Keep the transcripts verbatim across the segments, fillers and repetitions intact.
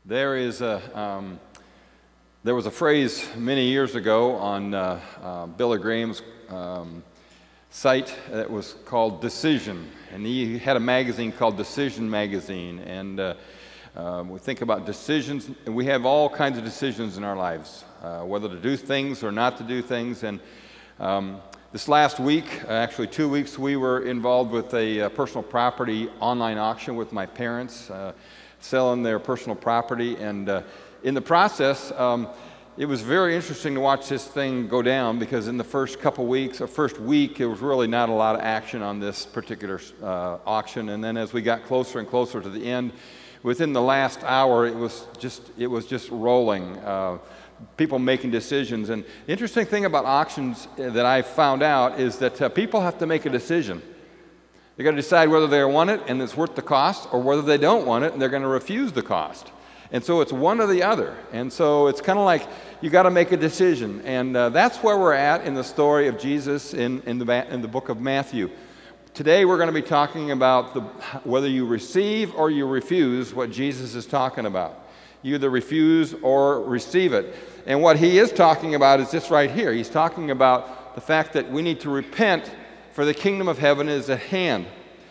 There is a um, there was a phrase many years ago on uh, uh, Billy Graham's um, site that was called Decision, and he had a magazine called Decision Magazine, and uh, um, we think about decisions, and we have all kinds of decisions in our lives, uh, whether to do things or not to do things. And um, this last week, actually two weeks, we were involved with a uh, personal property online auction with my parents, uh, selling their personal property, and uh, in the process, um, it was very interesting to watch this thing go down, because in the first couple weeks, or first week, there was really not a lot of action on this particular uh, auction, and then as we got closer and closer to the end, within the last hour, it was just it was just rolling. Uh, people making decisions, and the interesting thing about auctions that I found out is that uh, people have to make a decision. They've got to decide whether they want it and it's worth the cost, or whether they don't want it and they're going to refuse the cost. And so it's one or the other. And so it's kind of like you got to make a decision. And uh, that's where we're at in the story of Jesus in, in, the, in the book of Matthew. Today we're going to be talking about the, whether you receive or you refuse what Jesus is talking about. You either refuse or receive it. And what he is talking about is this right here. He's talking about the fact that we need to repent, for the kingdom of heaven is at hand.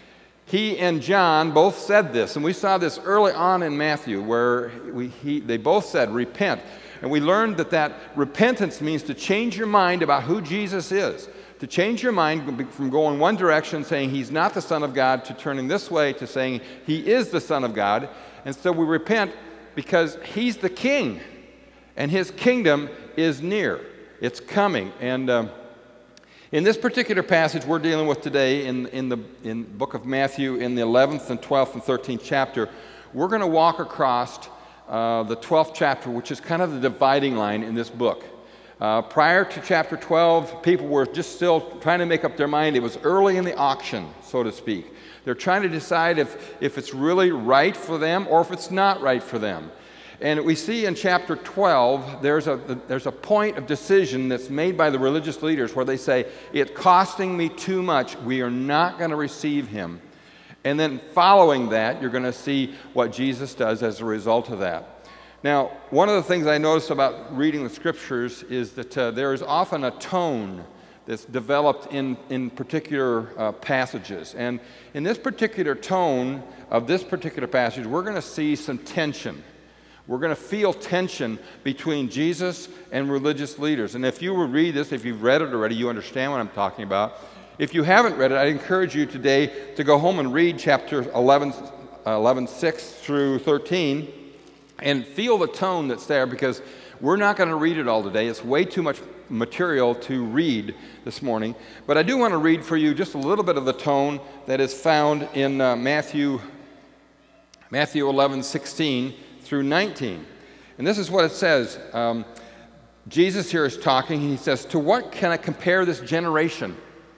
He and John both said this, and we saw this early on in Matthew, where we, he, they both said, repent. And we learned that that repentance means to change your mind about who Jesus is, to change your mind from going one direction, saying he's not the Son of God, to turning this way, to saying he is the Son of God. And so we repent because he's the king, and his kingdom is near. It's coming. And um, in this particular passage we're dealing with today in, in the in book of Matthew, in the eleventh and twelfth and thirteenth chapter, we're going to walk across uh, the twelfth chapter, which is kind of the dividing line in this book. Uh, prior to chapter twelve, people were just still trying to make up their mind. It was early in the auction, so to speak. They're trying to decide if, if it's really right for them or if it's not right for them. And we see in chapter twelve, there's a, there's a point of decision that's made by the religious leaders where they say, it's costing me too much, we are not going to receive him. And then following that, you're going to see what Jesus does as a result of that. Now, one of the things I noticed about reading the scriptures is that uh, there is often a tone that's developed in, in particular uh, passages. And in this particular tone of this particular passage, we're going to see some tension. We're going to feel tension between Jesus and religious leaders. And if you would read this, if you've read it already, you understand what I'm talking about. If you haven't read it, I encourage you today to go home and read chapter eleven, eleven six through thirteen and feel the tone that's there, because we're not going to read it all today. It's way too much material to read this morning. But I do want to read for you just a little bit of the tone that is found in uh, Matthew, Matthew eleven sixteen through nineteen. And this is what it says. Um, Jesus here is talking. He says, "To what can I compare this generation?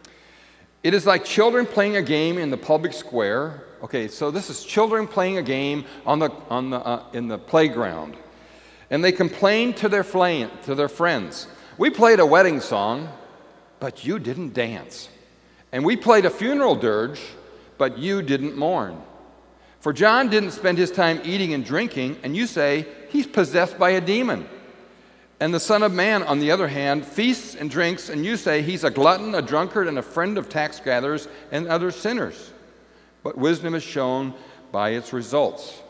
It is like children playing a game in the public square." Okay, so this is children playing a game on the on the uh, in the playground, and they complain to their flan- to their friends. "We played a wedding song, but you didn't dance, and we played a funeral dirge, but you didn't mourn. For John didn't spend his time eating and drinking, and you say he's possessed by a demon. And the Son of Man, on the other hand, feasts and drinks, and you say he's a glutton, a drunkard, and a friend of tax gatherers and other sinners. But wisdom is shown by its results."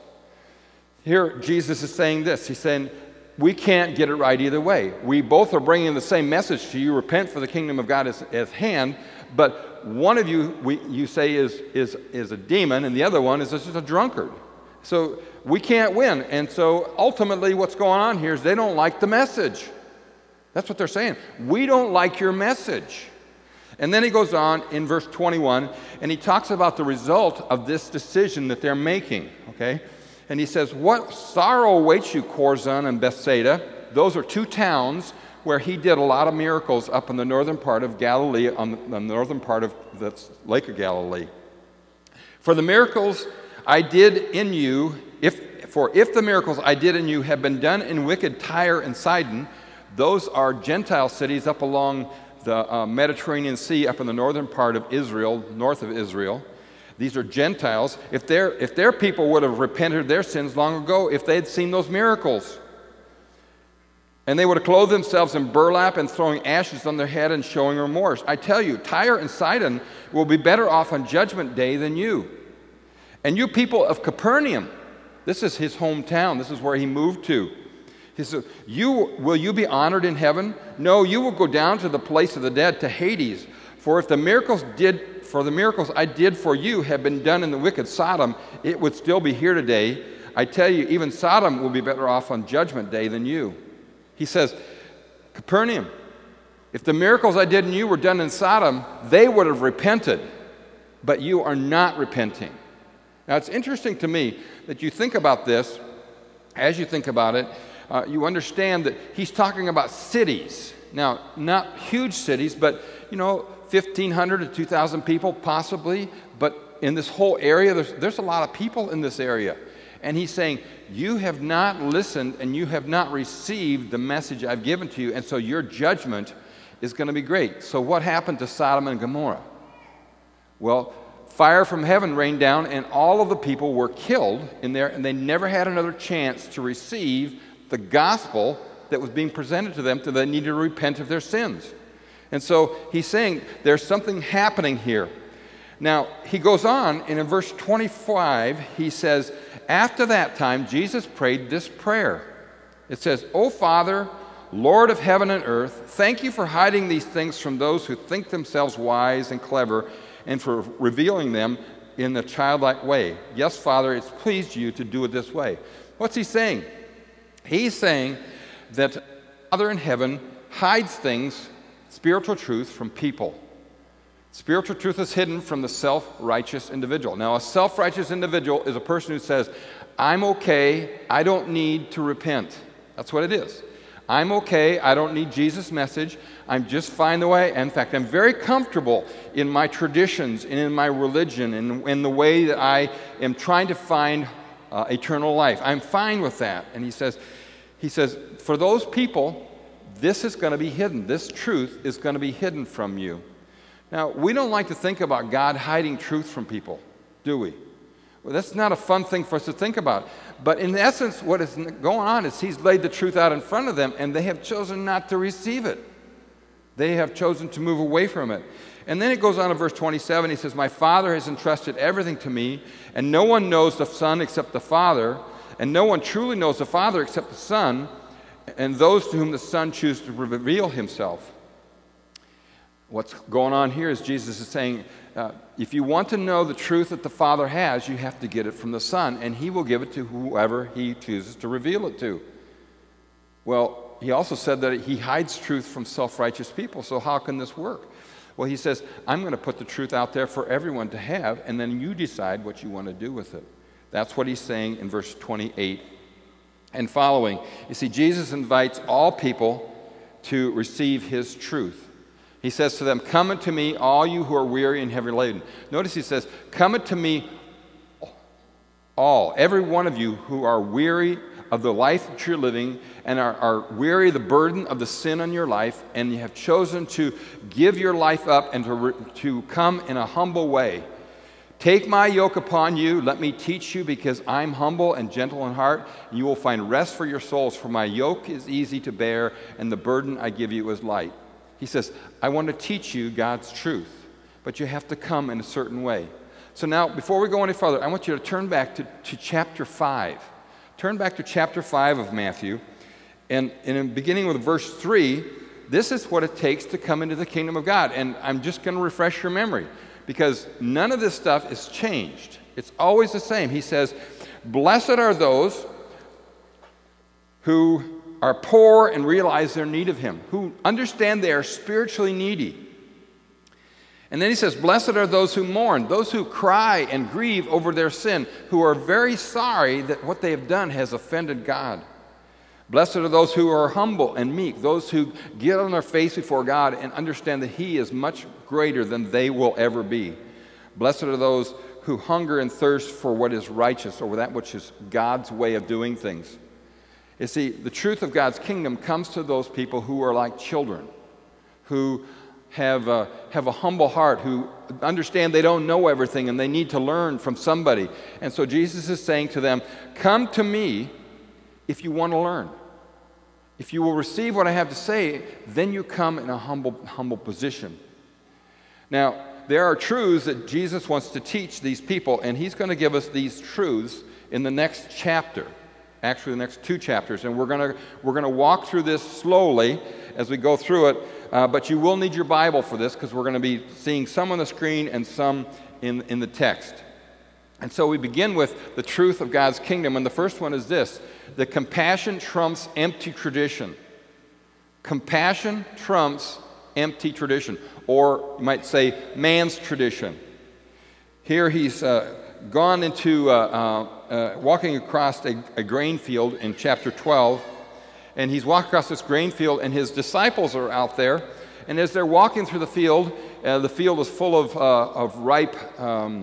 Here, Jesus is saying this. He's saying, we can't get it right either way. We both are bringing the same message to you: repent, for the kingdom of God is at hand. But one of you, we, you say, is, is, is a demon, and the other one is just a drunkard. So we can't win. And so ultimately what's going on here is they don't like the message. That's what they're saying. We don't like your message. And then he goes on in verse twenty-one, and he talks about the result of this decision that they're making, okay? And he says, "What sorrow awaits you, Chorazin and Bethsaida?" Those are two towns where he did a lot of miracles up in the northern part of Galilee, on the, the northern part of the Lake of Galilee. "For the miracles I did in you, if for if the miracles I did in you have been done in wicked Tyre and Sidon," those are Gentile cities up along the uh, Mediterranean Sea, up in the northern part of Israel, north of Israel, these are Gentiles, if their, if their people would have repented of their sins long ago, if they had seen those miracles. And they would have clothed themselves in burlap and throwing ashes on their head and showing remorse. I tell you, Tyre and Sidon will be better off on Judgment Day than you. And you people of Capernaum, this is his hometown, this is where he moved to. He said, you, will you be honored in heaven? No, you will go down to the place of the dead, to Hades. For if the miracles did, for the miracles I did for you had been done in the wicked Sodom, it would still be here today. I tell you, even Sodom will be better off on Judgment Day than you. He says, Capernaum, if the miracles I did in you were done in Sodom, they would have repented, but you are not repenting. Now, it's interesting to me that you think about this. As you think about it, uh, you understand that he's talking about cities. Now, not huge cities, but, you know, fifteen hundred to two thousand people possibly. But in this whole area, there's, there's a lot of people in this area. And he's saying, you have not listened and you have not received the message I've given to you, and so your judgment is going to be great. So what happened to Sodom and Gomorrah? Well, fire from heaven rained down, and all of the people were killed in there, and they never had another chance to receive the gospel that was being presented to them, so they needed to repent of their sins. And so he's saying there's something happening here. Now, he goes on, and in verse twenty-five, he says, after that time, Jesus prayed this prayer. It says, O Father, Lord of heaven and earth, thank you for hiding these things from those who think themselves wise and clever, and for revealing them in a childlike way. Yes, Father, it's pleased you to do it this way. What's he saying? He's saying that Father in heaven hides things, spiritual truth, from people. Spiritual truth is hidden from the self-righteous individual. Now, a self-righteous individual is a person who says, I'm okay, I don't need to repent. That's what it is. I'm okay, I don't need Jesus' message, I'm just fine the way. In fact, I'm very comfortable in my traditions and in my religion and in the way that I am trying to find uh, eternal life. I'm fine with that. And he says, he says, for those people, this is going to be hidden. This truth is going to be hidden from you. Now, we don't like to think about God hiding truth from people, do we? Well, that's not a fun thing for us to think about. But in essence, what is going on is he's laid the truth out in front of them, and they have chosen not to receive it. They have chosen to move away from it. And then it goes on in verse twenty-seven. He says, my Father has entrusted everything to me, and no one knows the Son except the Father, and no one truly knows the Father except the Son, and those to whom the Son chooses to reveal himself. What's going on here is Jesus is saying, uh, if you want to know the truth that the Father has, you have to get it from the Son, and he will give it to whoever he chooses to reveal it to. Well, he also said that he hides truth from self-righteous people, so how can this work? Well, he says, I'm going to put the truth out there for everyone to have, and then you decide what you want to do with it. That's what he's saying in verse twenty-eight and following. You see, Jesus invites all people to receive his truth. He says to them, come unto me, all you who are weary and heavy laden. Notice he says, come unto me, all, every one of you who are weary of the life that you're living and are, are weary of the burden of the sin on your life, and you have chosen to give your life up and to, re, to come in a humble way. Take my yoke upon you, let me teach you, because I'm humble and gentle in heart. You will find rest for your souls, for my yoke is easy to bear, and the burden I give you is light. He says, I want to teach you God's truth, but you have to come in a certain way. So now, before we go any further, I want you to turn back to, to chapter five. Turn back to chapter five of Matthew, and, and in beginning with verse three, this is what it takes to come into the kingdom of God. And I'm just going to refresh your memory, because none of this stuff is changed. It's always the same. He says, blessed are those who are poor and realize their need of him, who understand they are spiritually needy. And then he says, blessed are those who mourn, those who cry and grieve over their sin, who are very sorry that what they have done has offended God. Blessed are those who are humble and meek, those who get on their face before God and understand that he is much greater than they will ever be. Blessed are those who hunger and thirst for what is righteous, or that which is God's way of doing things. You see, the truth of God's kingdom comes to those people who are like children, who have a, have a humble heart, who understand they don't know everything and they need to learn from somebody. And so Jesus is saying to them, come to me if you want to learn. If you will receive what I have to say, then you come in a humble, humble position. Now, there are truths that Jesus wants to teach these people, and he's going to give us these truths in the next chapter. Actually, the next two chapters, and we're going to we're going to walk through this slowly as we go through it. Uh, but you will need your Bible for this, because we're going to be seeing some on the screen and some in in the text. And so we begin with the truth of God's kingdom, and the first one is this: the compassion trumps empty tradition. Compassion trumps empty tradition, or you might say man's tradition. Here he's uh, gone into uh, uh, uh, walking across a, a grain field in chapter twelve, and he's walked across this grain field, and his disciples are out there, and as they're walking through the field, uh, the field is full of, uh, of ripe, um,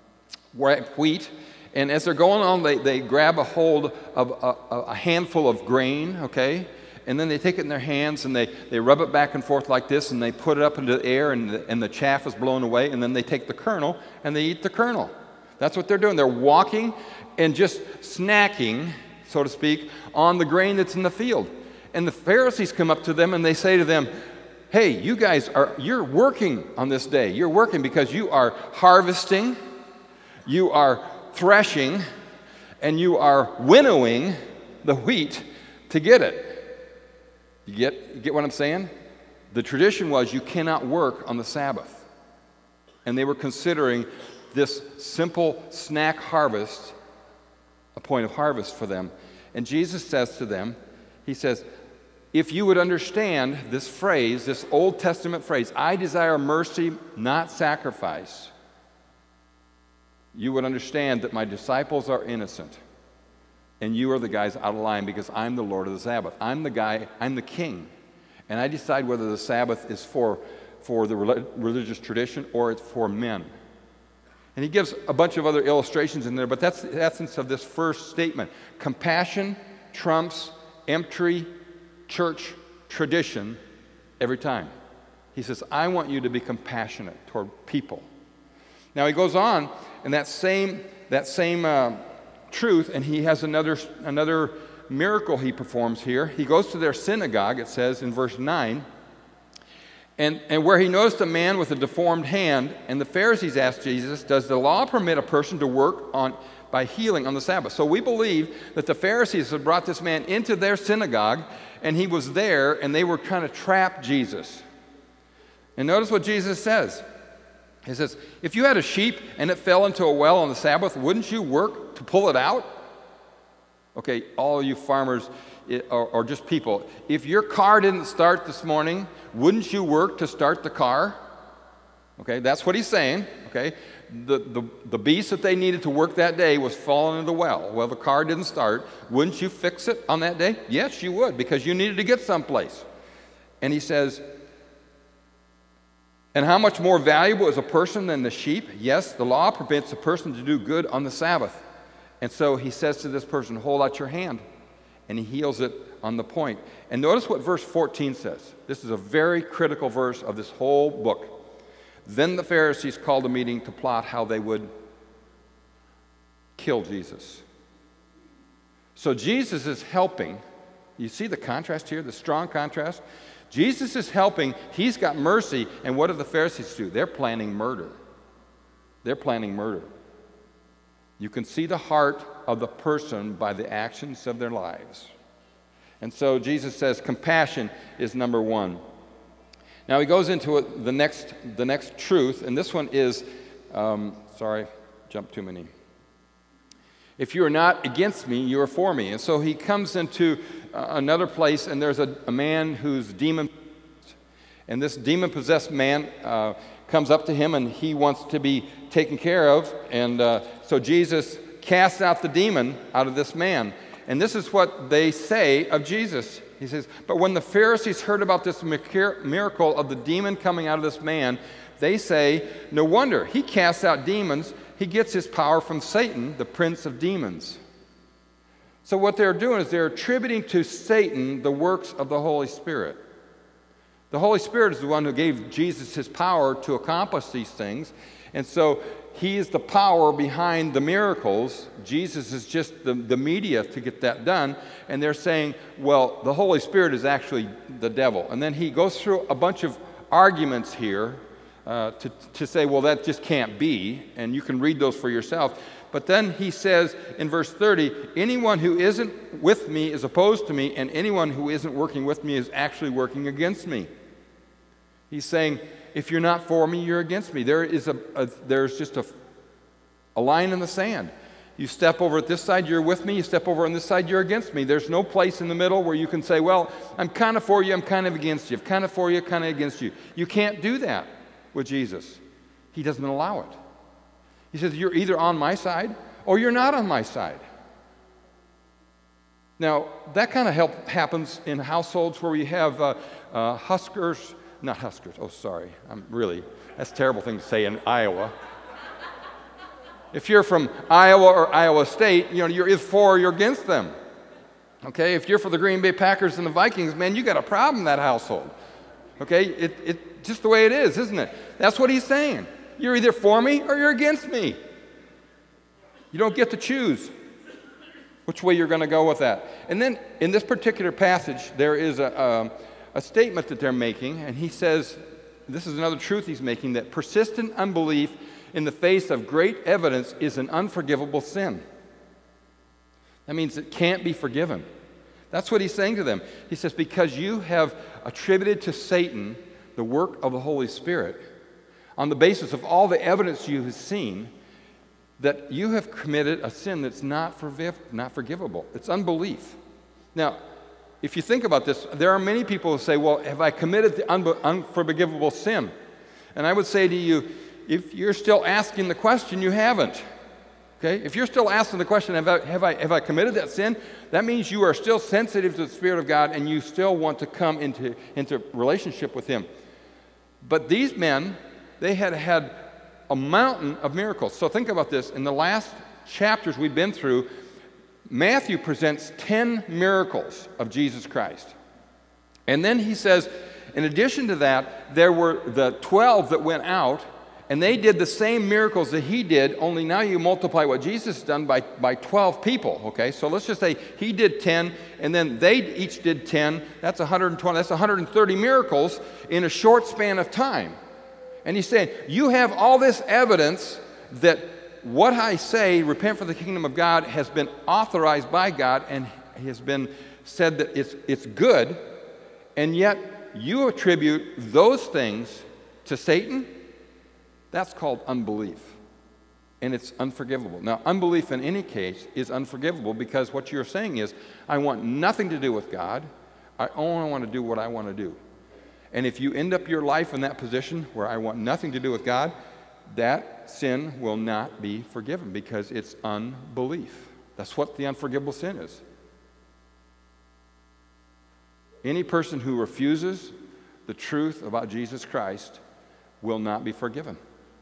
ripe wheat, and as they're going on, they, they grab a hold of a, a handful of grain, okay, and then they take it in their hands, and they, they rub it back and forth like this, and they put it up into the air, and the, and the chaff is blown away, and then they take the kernel, and they eat the kernel. That's what they're doing. They're walking and just snacking, so to speak, on the grain that's in the field. And the Pharisees come up to them, and they say to them, hey, you guys are, you're working on this day. You're working because you are harvesting, you are threshing, and you are winnowing the wheat to get it. You get, you get what I'm saying? The tradition was you cannot work on the Sabbath. And they were considering this simple snack harvest a point of harvest for them. And Jesus says to them, he says, if you would understand this phrase, this Old Testament phrase, I desire mercy, not sacrifice, you would understand that my disciples are innocent. And you are the guys out of line, because I'm the Lord of the Sabbath. I'm the guy, I'm the king. And I decide whether the Sabbath is for, for the religious tradition or it's for men. And he gives a bunch of other illustrations in there, but that's the essence of this first statement. Compassion trumps empty church tradition every time. He says, I want you to be compassionate toward people. Now he goes on in that same, that same uh, truth, and he has another, another miracle he performs here. He goes to their synagogue, it says in verse nine, and, and where he noticed a man with a deformed hand, and the Pharisees asked Jesus, does the law permit a person to work on by healing on the Sabbath? So we believe that the Pharisees had brought this man into their synagogue, and he was there, and they were trying to trap Jesus. And notice what Jesus says. He says, if you had a sheep and it fell into a well on the Sabbath, wouldn't you work to pull it out? Okay, all you farmers or, or just people, if your car didn't start this morning, wouldn't you work to start the car? Okay, that's what he's saying. Okay, the, the, the beast that they needed to work that day was falling into the well. Well, the car didn't start. Wouldn't you fix it on that day? Yes, you would, because you needed to get someplace. And he says, and how much more valuable is a person than the sheep? Yes, the law permits a person to do good on the Sabbath. And so he says to this person, hold out your hand. And he heals it on the point. And notice what verse fourteen says. This is a very critical verse of this whole book. Then the Pharisees called a meeting to plot how they would kill Jesus. So Jesus is helping. You see the contrast here, the strong contrast? Jesus is helping. He's got mercy. And what do the Pharisees do? They're planning murder. They're planning murder. You can see the heart of the person by the actions of their lives. And so Jesus says compassion is number one. Now he goes into it, the next the next truth, and this one is, um, sorry, jumped too many. If you are not against me, you are for me. And so he comes into uh, another place, and there's a, a man who's demon-possessed. And this demon-possessed man uh, comes up to him, and he wants to be taken care of. And uh, so Jesus casts out the demon out of this man. And this is what they say of Jesus. He says, but when the Pharisees heard about this miracle of the demon coming out of this man, they say, no wonder, he casts out demons. He gets his power from Satan, the prince of demons. So what they're doing is they're attributing to Satan the works of the Holy Spirit. The Holy Spirit is the one who gave Jesus his power to accomplish these things. And so he is the power behind the miracles. Jesus is just the, the media to get that done. And they're saying, well, the Holy Spirit is actually the devil. And then he goes through a bunch of arguments here uh, to, to say, well, that just can't be. And you can read those for yourself. But then he says in verse thirty, anyone who isn't with me is opposed to me, and anyone who isn't working with me is actually working against me. He's saying, if you're not for me, you're against me. There is a, a there's just a, a line in the sand. You step over at this side, you're with me. You step over on this side, you're against me. There's no place in the middle where you can say, well, I'm kind of for you, I'm kind of against you. I'm kind of for you, kind of against you. You can't do that with Jesus. He doesn't allow it. He says, you're either on my side or you're not on my side. Now, that kind of help happens in households where we have uh, uh, Huskers, not Huskers, oh, sorry, I'm really, that's a terrible thing to say in Iowa. If you're from Iowa or Iowa State, you know, you're either for or you're against them. Okay, if you're for the Green Bay Packers and the Vikings, man, you got a problem in that household. Okay, it, it just the way it is, isn't it? That's what he's saying. You're either for me or you're against me. You don't get to choose which way you're going to go with that. And then in this particular passage, there is a, um, a statement that they're making, and he says, this is another truth he's making, that persistent unbelief in the face of great evidence is an unforgivable sin. That means it can't be forgiven. That's what he's saying to them. He says, because you have attributed to Satan the work of the Holy Spirit, on the basis of all the evidence you have seen, that you have committed a sin that's not, forgiv- not forgivable. It's unbelief. Now, if you think about this, there are many people who say, well, have I committed the un- unforgivable sin? And I would say to you, if you're still asking the question, you haven't. Okay? If you're still asking the question, have I, have I, have I committed that sin? That means you are still sensitive to the Spirit of God and you still want to come into, into relationship with Him. But these men, they had had a mountain of miracles. So think about this. In the last chapters we've been through, Matthew presents ten miracles of Jesus Christ. And then he says, in addition to that, there were the twelve that went out, and they did the same miracles that he did, only now you multiply what Jesus has done by, by twelve people, okay? So let's just say he did ten, and then they each did ten. That's one hundred twenty, that's one hundred thirty miracles in a short span of time. And he's saying, you have all this evidence that what I say, repent for the kingdom of God, has been authorized by God and has been said that it's, it's good, and yet you attribute those things to Satan. That's called unbelief, and it's unforgivable. Now, unbelief in any case is unforgivable because what you're saying is, I want nothing to do with God. I only want to do what I want to do. And if you end up your life in that position where I want nothing to do with God, that sin will not be forgiven because it's unbelief. That's what the unforgivable sin is. Any person who refuses the truth about Jesus Christ will not be forgiven.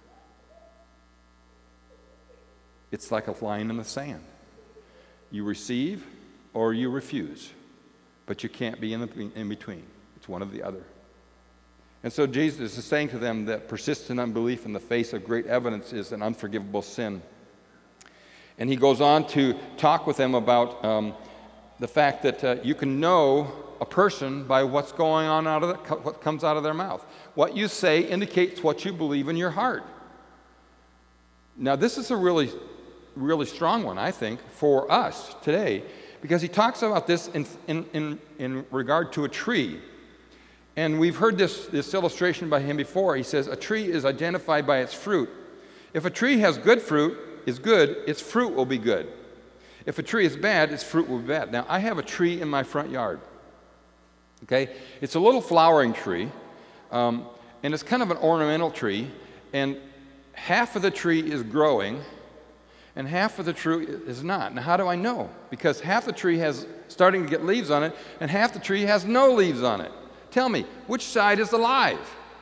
It's like a line in the sand. You receive or you refuse, but you can't be in, the, in between. It's one or the other. And so Jesus is saying to them that persistent unbelief in the face of great evidence is an unforgivable sin. And he goes on to talk with them about um, the fact that uh, you can know a person by what's going on out of the, what comes out of their mouth. What you say indicates what you believe in your heart. Now, this is a really, really strong one, I think, for us today, because he talks about this in, in, in, in regard to a tree. And we've heard this, this illustration by him before. He says, a tree is identified by its fruit. If a tree has good fruit, is good, its fruit will be good. If a tree is bad, its fruit will be bad. Now, I have a tree in my front yard. Okay? It's a little flowering tree, um, and it's kind of an ornamental tree, and half of the tree is growing, and half of the tree is not. Now, how do I know? Because half the tree has starting to get leaves on it, and half the tree has no leaves on it. Tell me, which side is alive?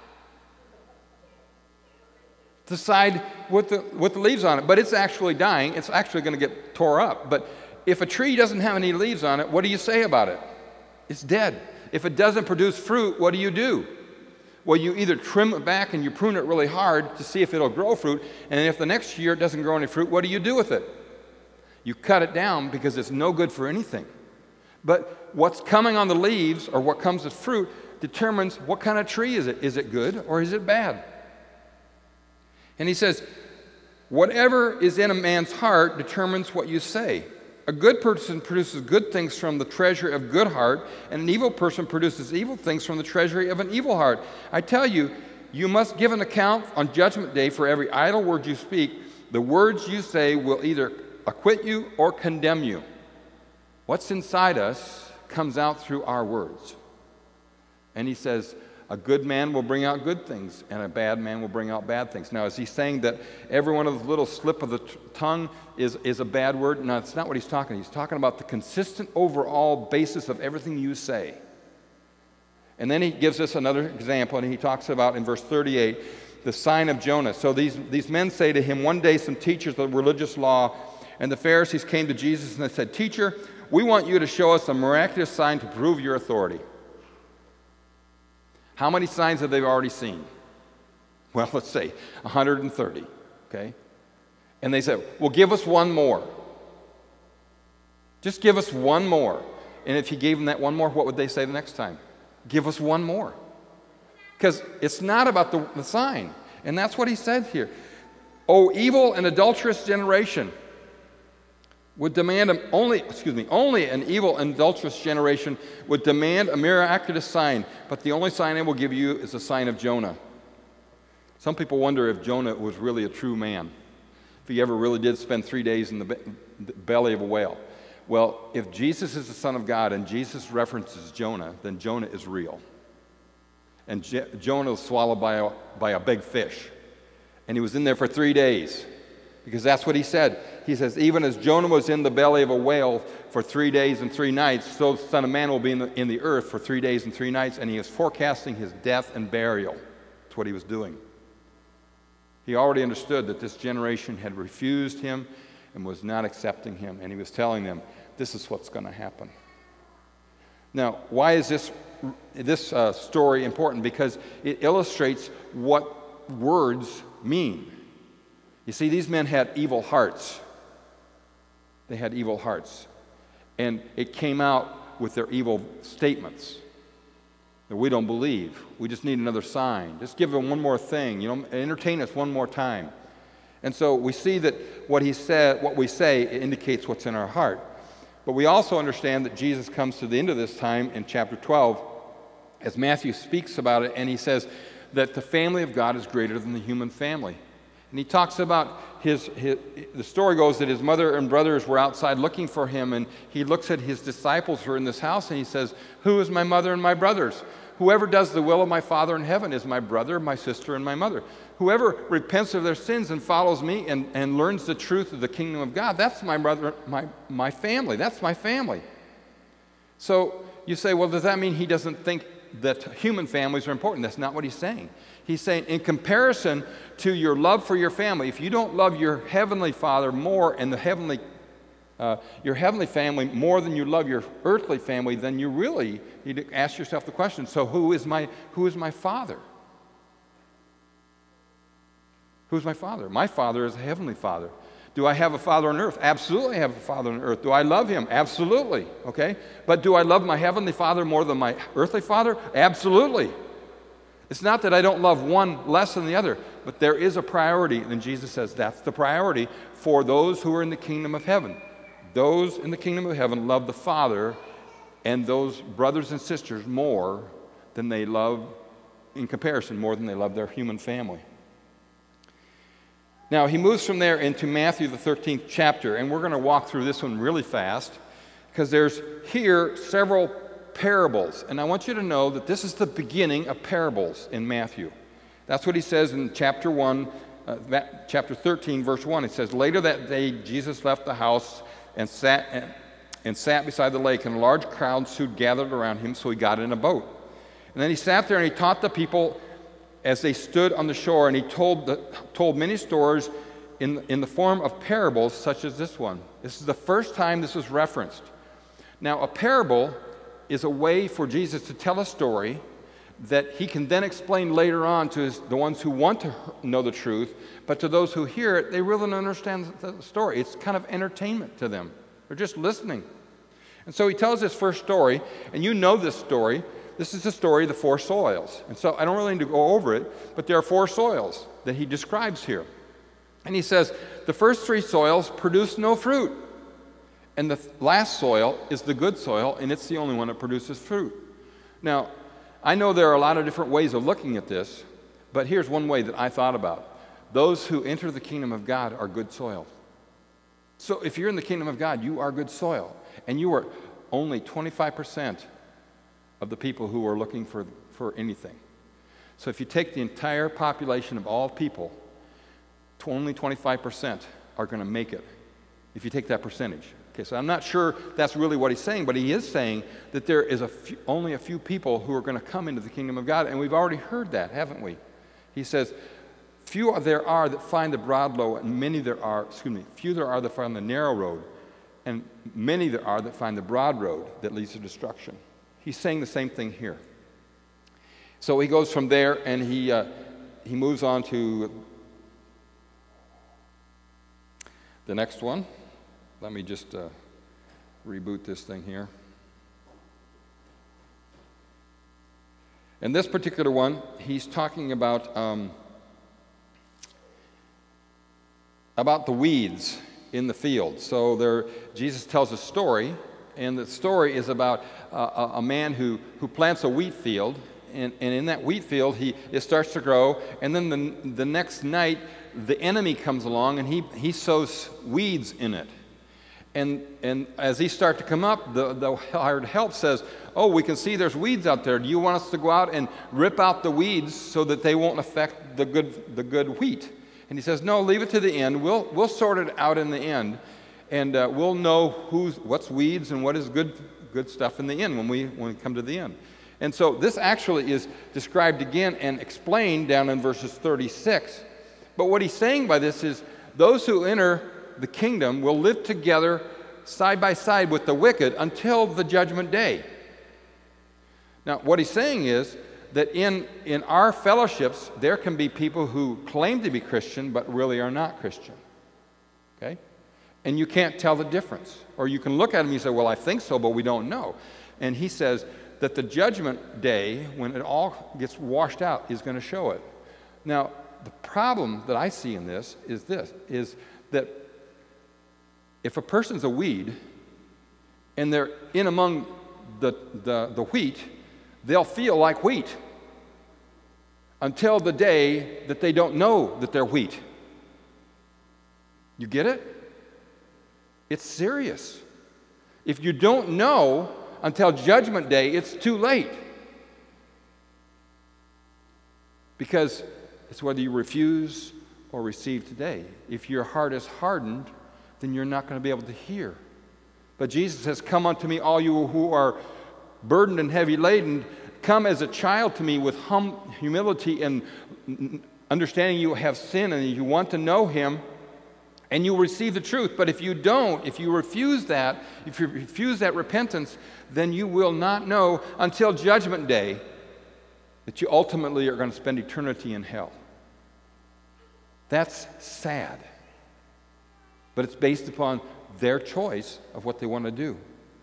The side with the, with the leaves on it, but it's actually dying. It's actually going to get tore up. But if a tree doesn't have any leaves on it, what do you say about it? It's dead. If it doesn't produce fruit, what do you do? Well, you either trim it back and you prune it really hard to see if it'll grow fruit, and if the next year it doesn't grow any fruit, what do you do with it? You cut it down because it's no good for anything. But what's coming on the leaves, or what comes as fruit, determines what kind of tree is it. Is it good or is it bad? And he says, whatever is in a man's heart determines what you say. A good person produces good things from the treasury of good heart, and an evil person produces evil things from the treasury of an evil heart. I tell you, you must give an account on Judgment Day for every idle word you speak. The words you say will either acquit you or condemn you. What's inside us comes out through our words. And he says, a good man will bring out good things, and a bad man will bring out bad things. Now, is he saying that every one of the little slip of the t- tongue is, is a bad word? No, it's not what he's talking. He's talking about the consistent overall basis of everything you say. And then he gives us another example, and he talks about in verse thirty-eight, the sign of Jonah. So these, these men say to him, one day some teachers of religious law and the Pharisees came to Jesus and they said, Teacher, we want you to show us a miraculous sign to prove your authority. How many signs have they already seen? Well, let's say one hundred thirty, okay? And they said, well, give us one more. Just give us one more. And if he gave them that one more, what would they say the next time? Give us one more. Because it's not about the, the sign. And that's what he said here. O evil and adulterous generation would demand a, only, excuse me, only an evil and adulterous generation would demand a miraculous sign, but the only sign I will give you is the sign of Jonah. Some people wonder if Jonah was really a true man, if he ever really did spend three days in the, be- the belly of a whale. Well, if Jesus is the Son of God and Jesus references Jonah, then Jonah is real. And Je- Jonah was swallowed by a, by a big fish, and he was in there for three days. Because that's what he said. He says, even as Jonah was in the belly of a whale for three days and three nights, so the Son of Man will be in the, in the earth for three days and three nights. And he is forecasting his death and burial. That's what he was doing. He already understood that this generation had refused him and was not accepting him. And he was telling them, this is what's going to happen. Now, why is this, this uh, story important? Because it illustrates what words mean. You see, these men had evil hearts. They had evil hearts. And it came out with their evil statements. That we don't believe. We just need another sign. Just give them one more thing. You know, entertain us one more time. And so we see that what he said, what we say indicates what's in our heart. But we also understand that Jesus comes to the end of this time in chapter twelve as Matthew speaks about it, and he says that the family of God is greater than the human family. And he talks about his, his, the story goes that his mother and brothers were outside looking for him, and he looks at his disciples who are in this house, and he says, who is my mother and my brothers? Whoever does the will of my Father in heaven is my brother, my sister, and my mother. Whoever repents of their sins and follows me and, and learns the truth of the kingdom of God, that's my brother, my, my family. That's my family. So you say, well, does that mean he doesn't think that human families are important? That's not what he's saying. He's saying, in comparison to your love for your family, if you don't love your heavenly Father more and the heavenly, uh, your heavenly family more than you love your earthly family, then you really need to ask yourself the question: so who is my who is my Father? Who's my Father? My Father is a heavenly Father. Do I have a Father on earth? Absolutely, I have a Father on earth. Do I love Him? Absolutely. Okay, but do I love my heavenly Father more than my earthly Father? Absolutely. It's not that I don't love one less than the other, but there is a priority, and Jesus says that's the priority for those who are in the kingdom of heaven. Those in the kingdom of heaven love the Father and those brothers and sisters more than they love, in comparison, more than they love their human family. Now, he moves from there into Matthew, the thirteenth chapter, and we're going to walk through this one really fast because there's here several parables. And I want you to know that this is the beginning of parables in Matthew. That's what he says in chapter one, uh, chapter thirteen, verse one. It says, later that day, Jesus left the house and sat, and, and sat beside the lake, and a large crowd soon gathered around him, so he got in a boat. And then he sat there and he taught the people as they stood on the shore, and he told, the, told many stories in, in the form of parables such as this one. This is the first time this was referenced. Now, a parable is a way for Jesus to tell a story that he can then explain later on to his, the ones who want to know the truth, but to those who hear it, they really don't understand the story. It's kind of entertainment to them. They're just listening. And so he tells this first story, and you know this story. This is the story of the four soils. And so I don't really need to go over it, but there are four soils that he describes here. And he says, the first three soils produce no fruit. And the last soil is the good soil, and it's the only one that produces fruit. Now, I know there are a lot of different ways of looking at this, but here's one way that I thought about. Those who enter the kingdom of God are good soil. So if you're in the kingdom of God, you are good soil. And you are only twenty-five percent of the people who are looking for, for anything. So if you take the entire population of all people, only twenty-five percent are going to make it, if you take that percentage. Okay, so I'm not sure that's really what he's saying, but he is saying that there is a few, only a few people who are going to come into the kingdom of God, and we've already heard that, haven't we? He says, few there are that find the broad road, and many there are, excuse me, few there are that find the narrow road, and many there are that find the broad road that leads to destruction. He's saying the same thing here. So he goes from there, and he uh, he moves on to the next one. Let me just uh, reboot this thing here. In this particular one, he's talking about um, about the weeds in the field. So there, Jesus tells a story, and the story is about uh, a, a man who, who plants a wheat field, and, and in that wheat field, he it starts to grow, and then the, the next night, the enemy comes along, and he, he sows weeds in it. And, and as these start to come up, the, the hired help says, oh, we can see there's weeds out there. Do you want us to go out and rip out the weeds so that they won't affect the good, the good wheat? And he says, no, leave it to the end. We'll, we'll sort it out in the end, and uh, we'll know who's, what's weeds and what is good, good stuff in the end when we, when we come to the end. And so this actually is described again and explained down in verses thirty-six. But what he's saying by this is those who enter the kingdom will live together side by side with the wicked until the judgment day. Now, what he's saying is that in, in our fellowships, there can be people who claim to be Christian but really are not Christian. Okay? And you can't tell the difference. Or you can look at them and you say, well, I think so, but we don't know. And he says that the judgment day, when it all gets washed out, is going to show it. Now, the problem that I see in this is this, is that if a person's a weed and they're in among the, the, the wheat, they'll feel like wheat until the day that they don't know that they're wheat. You get it? It's serious. If you don't know until judgment day, it's too late. Because it's whether you refuse or receive today. If your heart is hardened, then you're not going to be able to hear. But Jesus says, come unto me, all you who are burdened and heavy laden. Come as a child to me with hum- humility and understanding you have sin and you want to know him, and you'll receive the truth. But if you don't, if you refuse that, if you refuse that repentance, then you will not know until judgment day that you ultimately are going to spend eternity in hell. That's sad. But it's based upon their choice of what they want to do.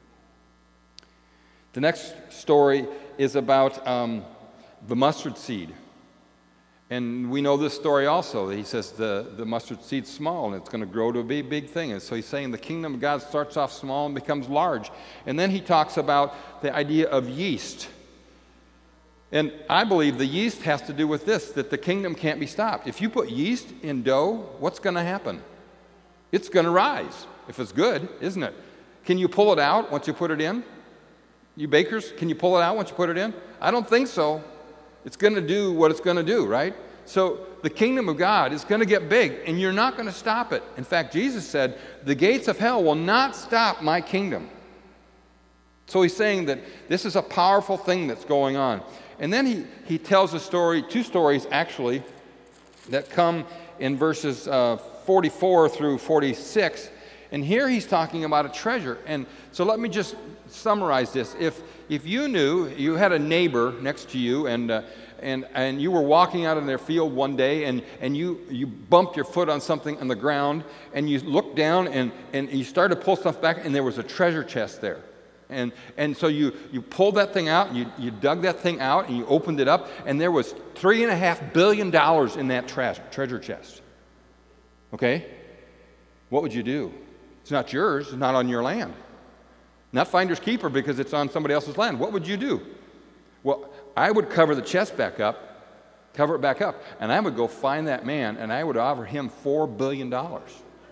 The next story is about um, the mustard seed. And we know this story also. He says the, the mustard seed's small and it's going to grow to a big, big thing. And so he's saying the kingdom of God starts off small and becomes large. And then he talks about the idea of yeast. And I believe the yeast has to do with this, that the kingdom can't be stopped. If you put yeast in dough, what's going to happen? It's going to rise, if it's good, isn't it? Can you pull it out once you put it in? You bakers, can you pull it out once you put it in? I don't think so. It's going to do what it's going to do, right? So the kingdom of God is going to get big, and you're not going to stop it. In fact, Jesus said, the gates of hell will not stop my kingdom. So he's saying that this is a powerful thing that's going on. And then he, he tells a story, two stories actually, that come in verses uh, forty-four through forty-six. And here he's talking about a treasure. And so let me just summarize this. If, if you knew you had a neighbor next to you and, uh, and, and you were walking out in their field one day and, and you, you bumped your foot on something on the ground and you looked down and, and you started to pull stuff back and there was a treasure chest there. And, and so you, you pulled that thing out, and you, you dug that thing out, and you opened it up, and there was three and a half billion dollars in that tre- treasure chest. Okay? What would you do? It's not yours. It's not on your land. Not finder's keeper because it's on somebody else's land. What would you do? Well, I would cover the chest back up, cover it back up, and I would go find that man, and I would offer him four billion dollars.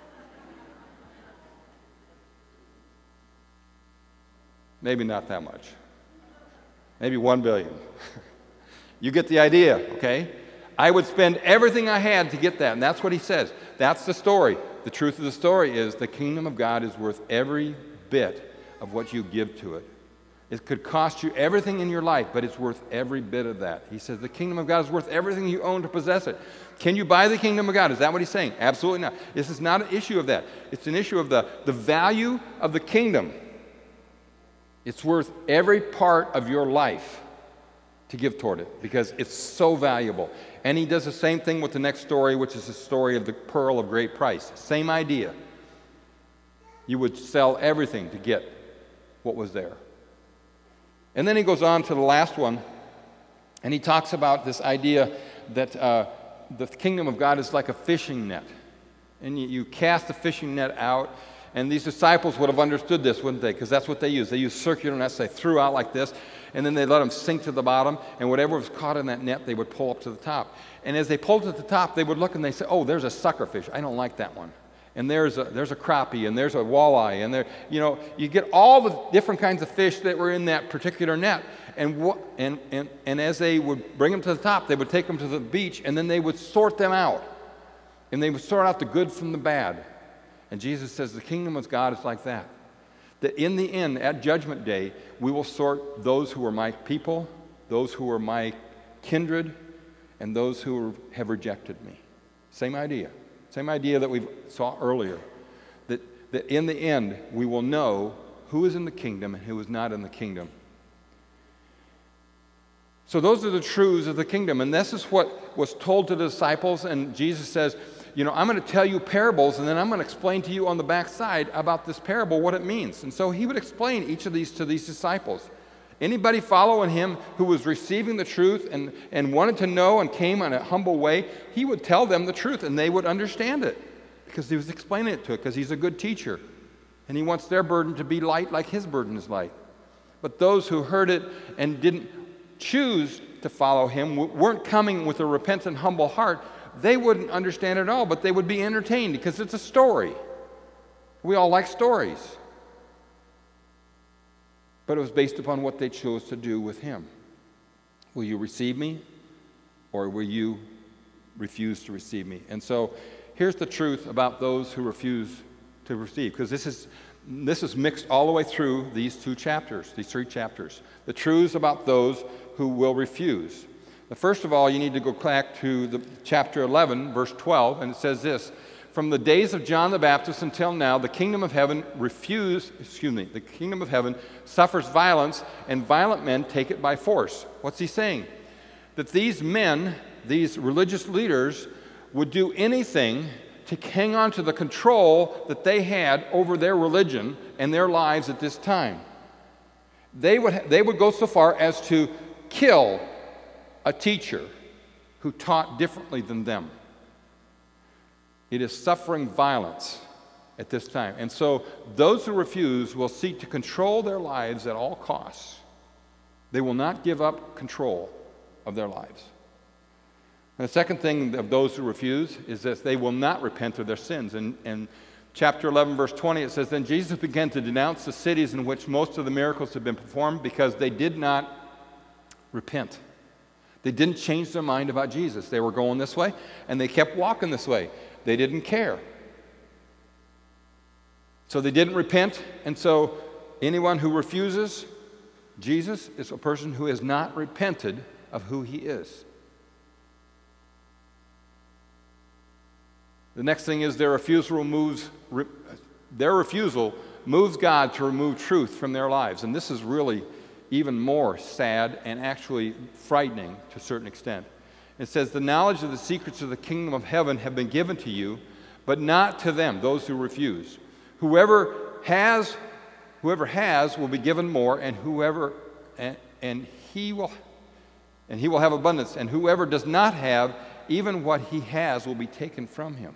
Maybe not that much. Maybe one billion. You get the idea, okay? I would spend everything I had to get that, and that's what he says. That's the story. The truth of the story is the kingdom of God is worth every bit of what you give to it. It could cost you everything in your life, but it's worth every bit of that. He says the kingdom of God is worth everything you own to possess it. Can you buy the kingdom of God? Is that what he's saying? Absolutely not. This is not an issue of that. It's an issue of the, the value of the kingdom. It's worth every part of your life to give toward it because it's so valuable. And he does the same thing with the next story, which is the story of the pearl of great price. Same idea. You would sell everything to get what was there. And then he goes on to the last one, and he talks about this idea that uh, the kingdom of God is like a fishing net. And you, you cast the fishing net out, and these disciples would have understood this, wouldn't they? Because that's what they used. They used circular nets. They threw out like this, and then they let them sink to the bottom, and whatever was caught in that net, they would pull up to the top. And as they pulled to the top, they would look and they say, oh, there's a sucker fish. I don't like that one. And there's a, there's a crappie, and there's a walleye, and there, you know, you get all the different kinds of fish that were in that particular net. And, wh- and, and, and as they would bring them to the top, they would take them to the beach, and then they would sort them out. And they would sort out the good from the bad. And Jesus says the kingdom of God is like that. That in the end, at Judgment Day, we will sort those who are my people, those who are my kindred, and those who have rejected me. Same idea. Same idea that we saw earlier. That, that in the end, we will know who is in the kingdom and who is not in the kingdom. So those are the truths of the kingdom. And this is what was told to the disciples. And Jesus says, you know, I'm going to tell you parables, and then I'm going to explain to you on the backside about this parable what it means. And so he would explain each of these to these disciples. Anybody following him who was receiving the truth and, and wanted to know and came in a humble way, he would tell them the truth, and they would understand it because he was explaining it to it, because he's a good teacher. And he wants their burden to be light like his burden is light. But those who heard it and didn't choose to follow him, weren't coming with a repentant, humble heart, they wouldn't understand it at all, but they would be entertained because it's a story. We all like stories. But it was based upon what they chose to do with him. Will you receive me, or will you refuse to receive me? And so here's the truth about those who refuse to receive, because this is this is mixed all the way through these two chapters, these three chapters. The truths about those who will refuse. Now, first of all, you need to go back to the chapter eleven, verse twelve, and it says this: from the days of John the Baptist until now, the kingdom of heaven refuse, excuse me, the kingdom of heaven suffers violence, and violent men take it by force. What's he saying? That these men, these religious leaders, would do anything to hang on to the control that they had over their religion and their lives at this time. They would, they would go so far as to kill a teacher who taught differently than them. It is suffering violence at this time. And so those who refuse will seek to control their lives at all costs. They will not give up control of their lives. And the second thing of those who refuse is that they will not repent of their sins. In, in chapter eleven, verse twenty, it says, then Jesus began to denounce the cities in which most of the miracles had been performed because they did not repent. They didn't change their mind about Jesus. They were going this way, and they kept walking this way. They didn't care. So they didn't repent, and so anyone who refuses Jesus is a person who has not repented of who he is. The next thing is their refusal moves, their refusal moves God to remove truth from their lives. And this is really even more sad and actually frightening to a certain extent. It says, the knowledge of the secrets of the kingdom of heaven have been given to you, but not to them, those who refuse. Whoever has, whoever has will be given more, and whoever and, and he will and he will have abundance, and whoever does not have, even what he has will be taken from him.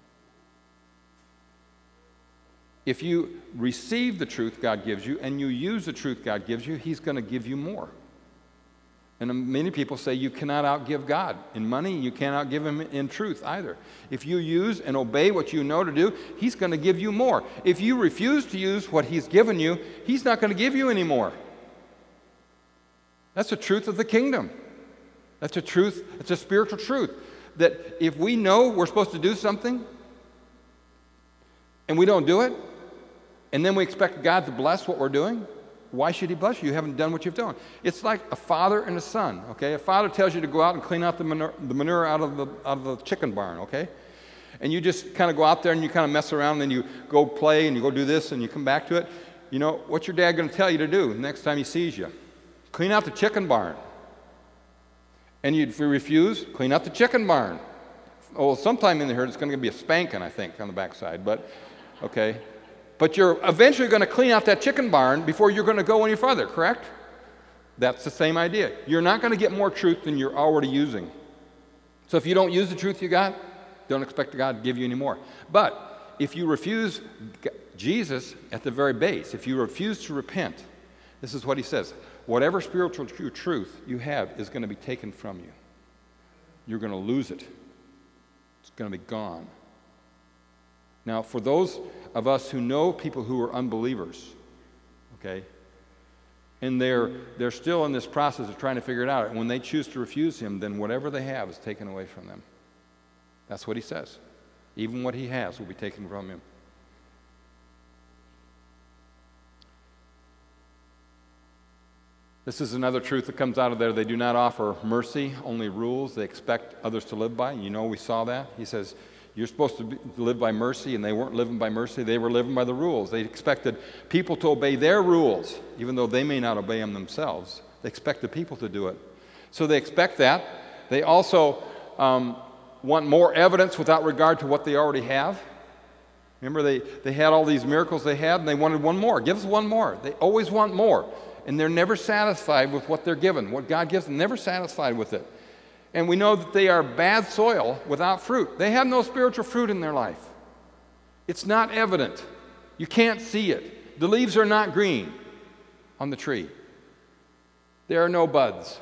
If you receive the truth God gives you and you use the truth God gives you, he's going to give you more. And many people say you cannot outgive God in money. You can't outgive him in truth either. If you use and obey what you know to do, he's going to give you more. If you refuse to use what he's given you, he's not going to give you any more. That's the truth of the kingdom. That's a truth. It's a spiritual truth. That if we know we're supposed to do something and we don't do it, and then we expect God to bless what we're doing, why should he bless you? You haven't done what you've done. It's like a father and a son, okay? A father tells you to go out and clean out the manure, the manure out of the out of the chicken barn, okay? And you just kind of go out there and you kind of mess around, and then you go play and you go do this and you come back to it. You know, what's your dad going to tell you to do next time he sees you? Clean out the chicken barn. And you, if you refuse, clean out the chicken barn. Oh, sometime in the herd it's going to be a spanking, I think, on the backside, but okay. But you're eventually going to clean out that chicken barn before you're going to go any further, correct? That's the same idea. You're not going to get more truth than you're already using. So if you don't use the truth you got, don't expect God to give you any more. But if you refuse Jesus at the very base, if you refuse to repent, this is what he says. Whatever spiritual truth you have is going to be taken from you. You're going to lose it. It's going to be gone. Now, for those of us who know people who are unbelievers, okay, and they're, they're still in this process of trying to figure it out, and when they choose to refuse him, then whatever they have is taken away from them. That's what he says. Even what he has will be taken from him. This is another truth that comes out of there. They do not offer mercy, only rules they expect others to live by. You know, we saw that. He says, you're supposed to, be, to live by mercy, and they weren't living by mercy. They were living by the rules. They expected people to obey their rules, even though they may not obey them themselves. They expected people to do it. So they expect that. They also um, want more evidence without regard to what they already have. Remember, they, they had all these miracles they had, and they wanted one more. Give us one more. They always want more. And they're never satisfied with what they're given. What God gives them, never satisfied with it. And we know that they are bad soil without fruit. They have no spiritual fruit in their life. It's not evident. You can't see it. The leaves are not green on the tree. There are no buds.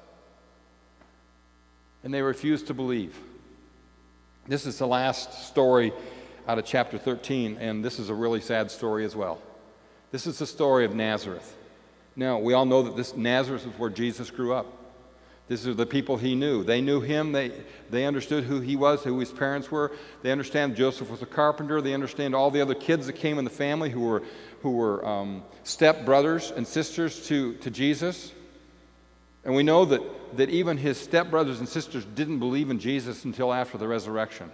And they refuse to believe. This is the last story out of chapter thirteen, and this is a really sad story as well. This is the story of Nazareth. Now, we all know that this Nazareth is where Jesus grew up. These are the people he knew. They knew him. They, they understood who he was, who his parents were. They understand Joseph was a carpenter. They understand all the other kids that came in the family who were, who were um, step brothers and sisters to, to Jesus. And we know that, that even his step brothers and sisters didn't believe in Jesus until after the resurrection.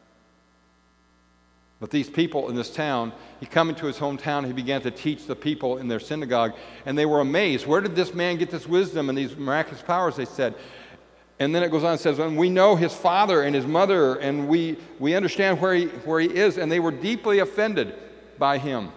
But these people in this town, he come into his hometown, he began to teach the people in their synagogue, and they were amazed. Where did this man get this wisdom and these miraculous powers, they said. And then it goes on and says, and we know his father and his mother, and we, we understand where he, where he is, and they were deeply offended by him.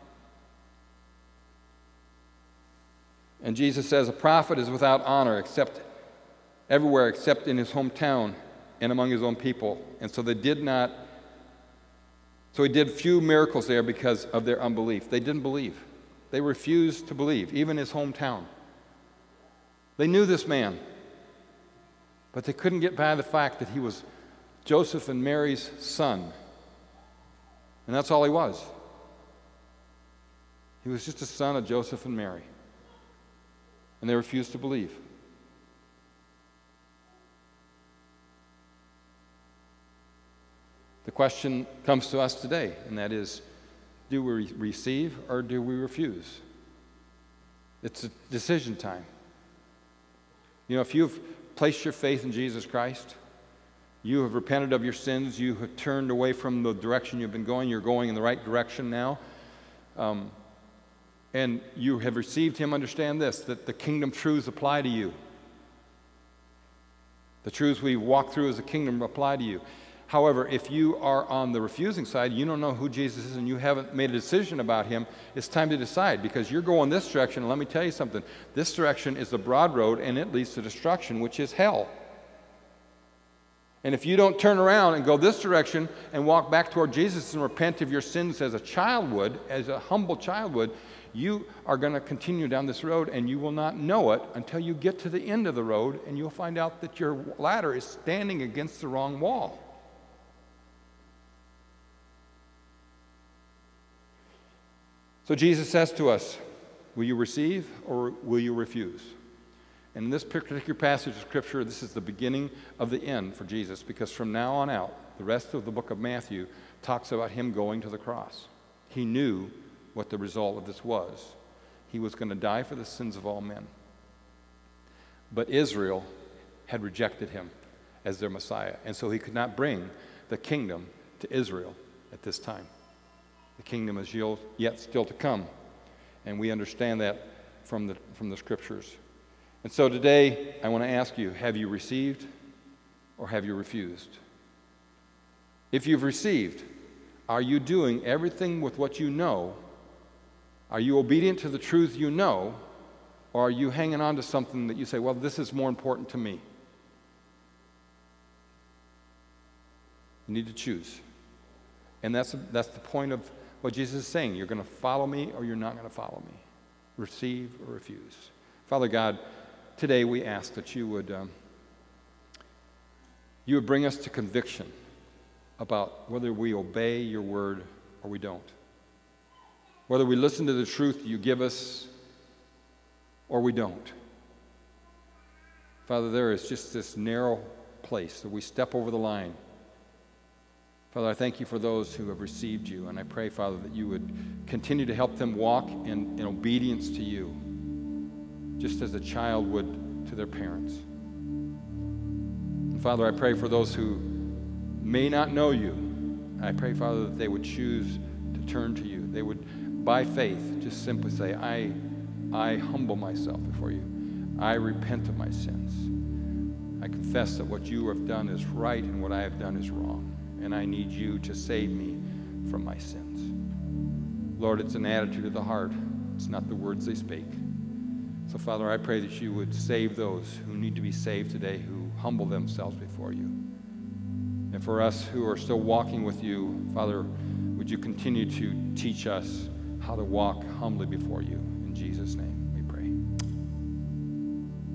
And Jesus says, a prophet is without honor except everywhere except in his hometown and among his own people. And so they did not So he did few miracles there because of their unbelief. They didn't believe. They refused to believe, even his hometown. They knew this man, but they couldn't get by the fact that he was Joseph and Mary's son. And that's all he was. He was just a son of Joseph and Mary. And they refused to believe. The question comes to us today, and that is, do we receive or do we refuse? It's a decision time. You know, if you've placed your faith in Jesus Christ, you have repented of your sins, you have turned away from the direction you've been going, you're going in the right direction now, um, and you have received him, understand this, that the kingdom truths apply to you. The truths we walk through as a kingdom apply to you. However, if you are on the refusing side, you don't know who Jesus is and you haven't made a decision about him, it's time to decide, because you're going this direction. And let me tell you something. This direction is the broad road, and it leads to destruction, which is hell. And if you don't turn around and go this direction and walk back toward Jesus and repent of your sins as a child would, as a humble child would, you are going to continue down this road, and you will not know it until you get to the end of the road, and you'll find out that your ladder is standing against the wrong wall. So Jesus says to us, will you receive or will you refuse? And in this particular passage of Scripture, this is the beginning of the end for Jesus, because from now on out, the rest of the book of Matthew talks about him going to the cross. He knew what the result of this was. He was going to die for the sins of all men. But Israel had rejected him as their Messiah, and so he could not bring the kingdom to Israel at this time. The kingdom is yet still to come, and we understand that from the, from the Scriptures. And so today, I want to ask you, have you received or have you refused? If you've received, are you doing everything with what you know? Are you obedient to the truth you know? Or are you hanging on to something that you say, well, this is more important to me? You need to choose. And that's, that's the point of what Jesus is saying. You're going to follow me or you're not going to follow me. Receive or refuse. Father God, today we ask that you would, um, you would bring us to conviction about whether we obey your word or we don't. Whether we listen to the truth you give us or we don't. Father, there is just this narrow place that we step over the line. Father, I thank you for those who have received you, and I pray, Father, that you would continue to help them walk in, in obedience to you, just as a child would to their parents. And Father, I pray for those who may not know you. I pray, Father, that they would choose to turn to you. They would, by faith, just simply say, I, I humble myself before you. I repent of my sins. I confess that what you have done is right and what I have done is wrong. And I need you to save me from my sins. Lord, it's an attitude of the heart. It's not the words they speak. So, Father, I pray that you would save those who need to be saved today, who humble themselves before you. And for us who are still walking with you, Father, would you continue to teach us how to walk humbly before you. In Jesus' name.